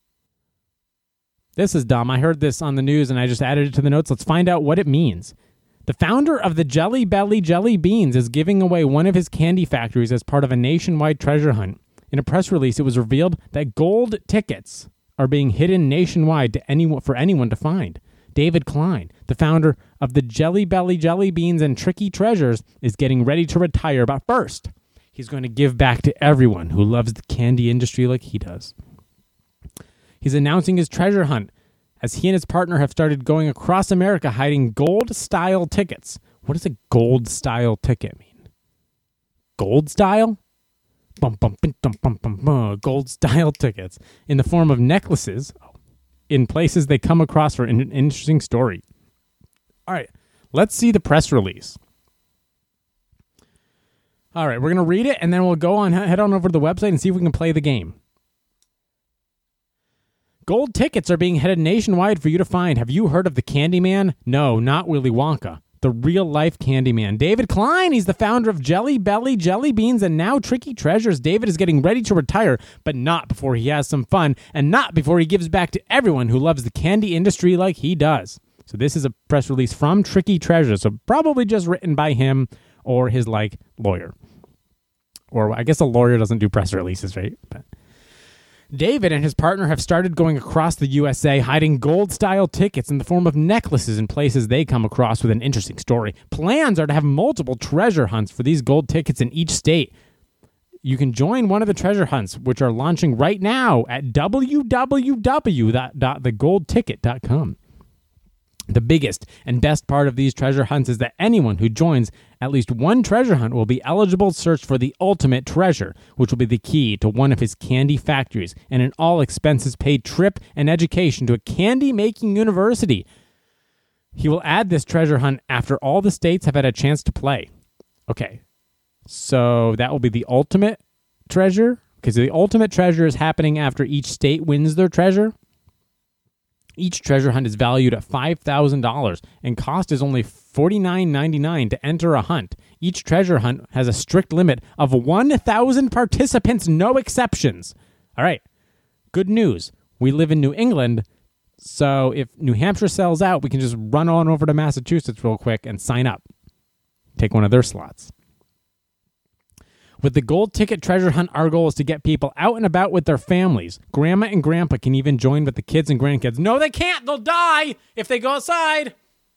This is dumb. I heard this on the news and I just added it to the notes. Let's find out what it means. The founder of the Jelly Belly Jelly Beans is giving away one of his candy factories as part of a nationwide treasure hunt. In a press release, it was revealed that gold tickets are being hidden nationwide to anyone for anyone to find. David Klein, the founder of the Jelly Belly Jelly Beans and Tricky Treasures, is getting ready to retire, but first, he's going to give back to everyone who loves the candy industry like he does. He's announcing his treasure hunt as he and his partner have started going across America hiding gold-style tickets. What does a gold-style ticket mean? Gold style? Bum, bum, bum, bum, bum, bum, bum. Gold-style tickets in the form of necklaces in places they come across for an interesting story. All right, let's see the press release. All right, we're going to read it, and then we'll go on, head on over to the website and see if we can play the game. Gold tickets are being headed nationwide for you to find. Have you heard of the Candyman? No, not Willy Wonka. The real-life Candyman. David Klein, he's the founder of Jelly Belly Jelly Beans and now Tricky Treasures. David is getting ready to retire, but not before he has some fun, and not before he gives back to everyone who loves the candy industry like he does. So this is a press release from Tricky Treasures, so probably just written by him or his, like, lawyer. Or I guess a lawyer doesn't do press releases, right? But David and his partner have started going across the U S A hiding gold-style tickets in the form of necklaces in places they come across with an interesting story. Plans are to have multiple treasure hunts for these gold tickets in each state. You can join one of the treasure hunts, which are launching right now at w w w dot the gold ticket dot com. The biggest and best part of these treasure hunts is that anyone who joins at least one treasure hunt will be eligible to search for the ultimate treasure, which will be the key to one of his candy factories and an all-expenses-paid trip and education to a candy-making university. He will add this treasure hunt after all the states have had a chance to play. Okay, so that will be the ultimate treasure? Because the ultimate treasure is happening after each state wins their treasure. Each treasure hunt is valued at five thousand dollars and cost is only forty-nine ninety-nine to enter a hunt. Each treasure hunt has a strict limit of one thousand participants, no exceptions. All right, good news. We live in New England, so if New Hampshire sells out, we can just run on over to Massachusetts real quick and sign up. Take one of their slots. With the Gold Ticket Treasure Hunt, our goal is to get people out and about with their families. Grandma and Grandpa can even join with the kids and grandkids. No, they can't. They'll die if they go outside.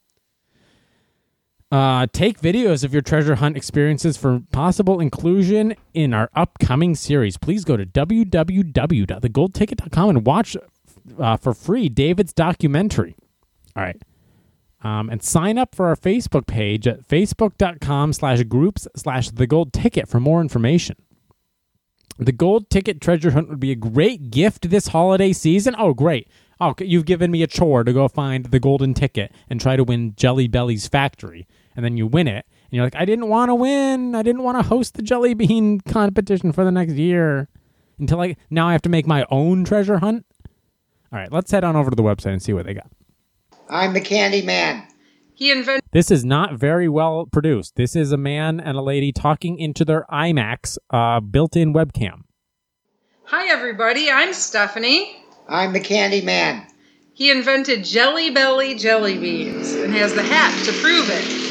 Uh, take videos of your treasure hunt experiences for possible inclusion in our upcoming series. Please go to w w w dot the gold ticket dot com and watch uh, for free David's documentary. All right. Um, and sign up for our Facebook page at facebook.com slash groups slash the gold ticket for more information. The Gold Ticket Treasure Hunt would be a great gift this holiday season. Oh, great. Oh, you've given me a chore to go find the golden ticket and try to win Jelly Belly's factory. And then you win it. And you're like, I didn't want to win. I didn't want to host the Jelly Bean competition for the next year. Until I, now I have to make my own treasure hunt. All right, let's head on over to the website and see what they got. I'm the Candy Man. He invented. This is not very well produced. This is a man and a lady talking into their IMAX uh, built-in webcam. Hi, everybody. I'm Stephanie. I'm the Candy Man. He invented Jelly Belly Jelly Beans and has the hat to prove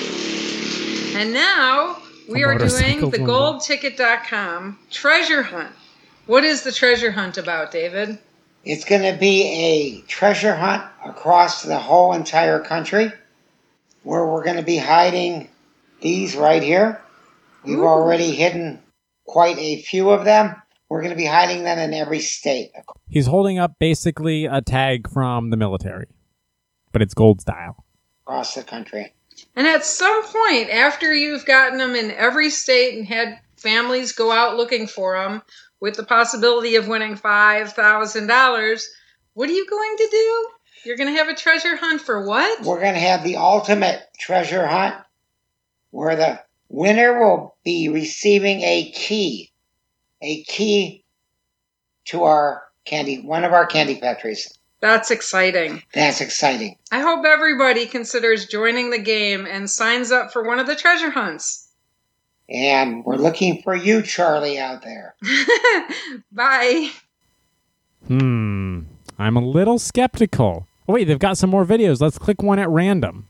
it. And now we are doing the gold ticket dot com treasure hunt. What is the treasure hunt about, David? It's going to be a treasure hunt across the whole entire country where we're going to be hiding these right here. We've Ooh. already hidden quite a few of them. We're going to be hiding them in every state. He's holding up basically a tag from the military, but it's gold style. Across the country. And at some point, after you've gotten them in every state and had families go out looking for them, with the possibility of winning five thousand dollars, what are you going to do? You're going to have a treasure hunt for what? We're going to have the ultimate treasure hunt where the winner will be receiving a key. A key to our candy, one of our candy factories. That's exciting. That's exciting. I hope everybody considers joining the game and signs up for one of the treasure hunts. And we're looking for you, Charlie, out there. Bye. Hmm. I'm a little skeptical. Oh, wait, they've got some more videos. Let's click one at random.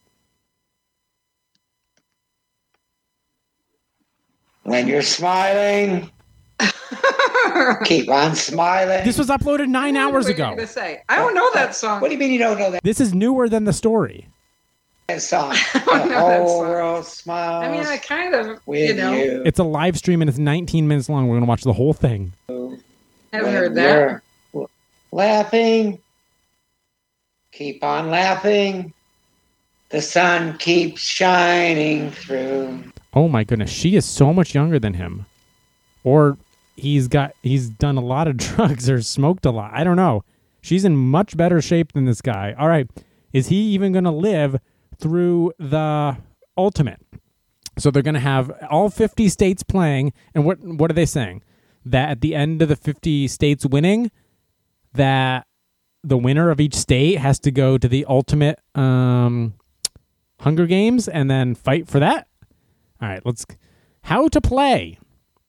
When you're smiling, keep on smiling. This was uploaded nine hours What are you ago. gonna say? I don't know that song. What do you mean you don't know that This is newer than the story. song? I don't The know that whole song. world smiles. I mean, I kind of, with you know, you. It's a live stream and it's nineteen minutes long. We're going to watch the whole thing. haven't When heard that. you're laughing, keep on laughing. The sun keeps shining through. Oh my goodness, she is so much younger than him. Or he's got he's done a lot of drugs or smoked a lot. I don't know. She's in much better shape than this guy. All right. Is he even going to live through the ultimate? So they're going to have all fifty states playing, and what what are they saying? That at the end of the fifty states winning, that the winner of each state has to go to the ultimate um, Hunger Games and then fight for that? All right, let's... How to play.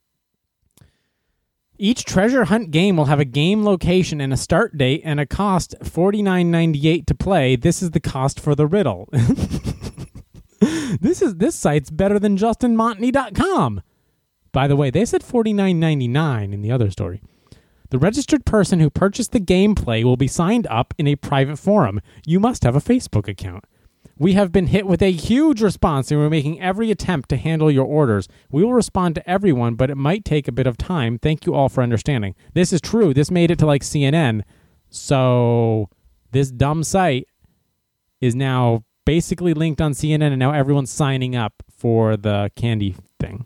Each treasure hunt game will have a game location and a start date and a cost forty-nine ninety-eight to play. This is the cost for the riddle. This is this site's better than Justin Montney dot com. By the way, they said forty-nine ninety-nine in the other story. The registered person who purchased the gameplay will be signed up in a private forum. You must have a Facebook account. We have been hit with a huge response, and we're making every attempt to handle your orders. We will respond to everyone, but it might take a bit of time. Thank you all for understanding. This is true. This made it to like C N N. So this dumb site is now basically linked on C N N, and now everyone's signing up for the candy thing.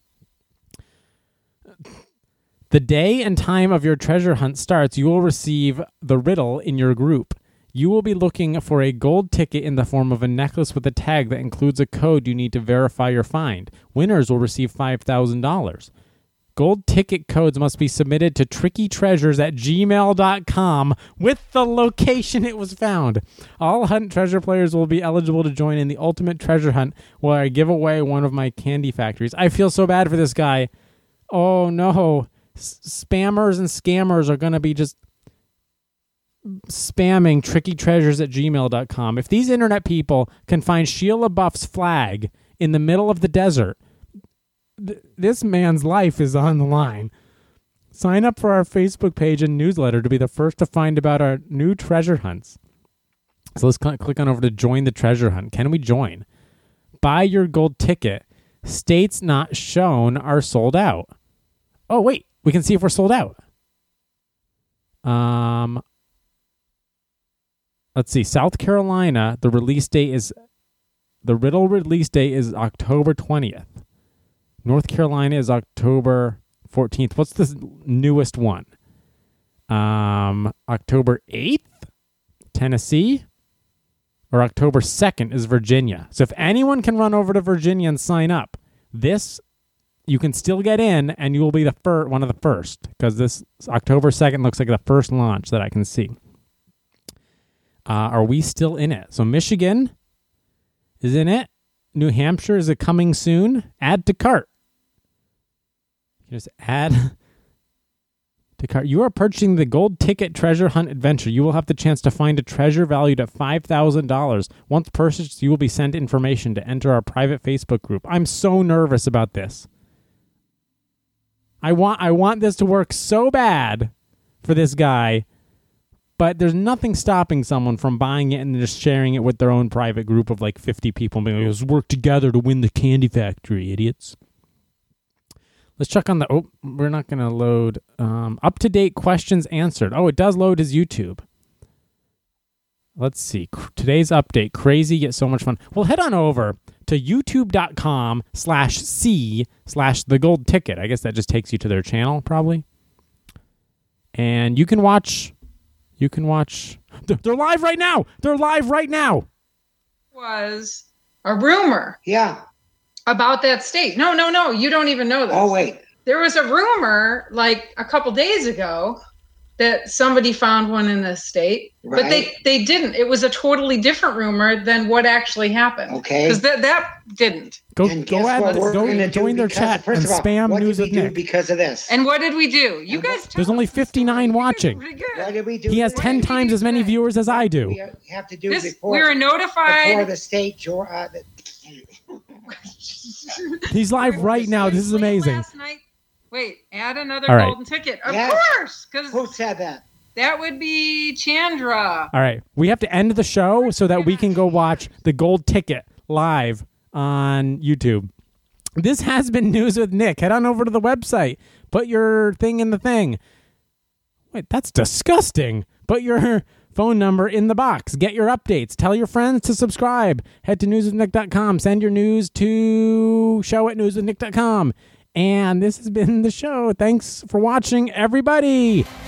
The day and time of your treasure hunt starts, you will receive the riddle in your group. You will be looking for a gold ticket in the form of a necklace with a tag that includes a code you need to verify your find. Winners will receive five thousand dollars. Gold ticket codes must be submitted to tricky treasures at gmail dot com with the location it was found. All Hunt treasure players will be eligible to join in the ultimate treasure hunt where I give away one of my candy factories. I feel so bad for this guy. Oh no. S- spammers and scammers are going to be just spamming tricky treasures at gmail dot com. If these internet people can find Sheila Buff's flag in the middle of the desert, th- this man's life is on the line. Sign up for our Facebook page and newsletter to be the first to find about our new treasure hunts. So let's cl- click on over to join the treasure hunt. Can we join? Buy your gold ticket. States not shown are sold out. Oh, wait. We can see if we're sold out. Um... Let's see. South Carolina, the release date is the riddle release date is October twentieth. North Carolina is October fourteenth. What's the newest one? Um, October eighth, Tennessee, or October second is Virginia. So if anyone can run over to Virginia and sign up, this you can still get in, and you will be the fir- one of the first because this October second looks like the first launch that I can see. Uh, are we still in it? So Michigan is in it. New Hampshire is it coming soon? Add to cart. Just add to cart. You are purchasing the gold ticket treasure hunt adventure. You will have the chance to find a treasure valued at five thousand dollars. Once purchased, you will be sent information to enter our private Facebook group. I'm so nervous about this. I want I want this to work so bad for this guy. But there's nothing stopping someone from buying it and just sharing it with their own private group of like fifty people and being like, let's work together to win the candy factory, idiots. Let's check on the... Oh, we're not going to load... Um, up-to-date questions answered. Oh, it does load his YouTube. Let's see. Today's update. Crazy yet so much fun. Well, head on over to youtube.com slash C slash the gold ticket. I guess that just takes you to their channel, probably. And you can watch... You can watch... They're live right now! They're live right now! Was a rumor. Yeah. About that state. No, no, no. You don't even know this. Oh, wait. There was a rumor like a couple days ago that somebody found one in the state, Right. but they, they didn't. It was a totally different rumor than what actually happened. Okay. Because that, that didn't. Go And go guess ahead, what we're go gonna do join their because- chat first and of all, spam what News did we with do Nick. because of this? And what did we do? You And guys what- There's only fifty-nine watching. Pretty What good. did we do? He has What ten did we times do as many today? viewers as I do. We have to do This, before, we were before notified. the state. Geor- Uh, the, He's live right now. This is Late amazing. last night. Wait, add another All right. golden ticket. Of Yes. course, because who said that? that would be Chandra. All right. We have to end the show so that we can go watch the gold ticket live on YouTube. This has been News with Nick. Head on over to the website. Put your thing in the thing. Wait, that's disgusting. Put your phone number in the box. Get your updates. Tell your friends to subscribe. Head to news with nick dot com. Send your news to show at news with nick dot com. And this has been the show. Thanks for watching, everybody.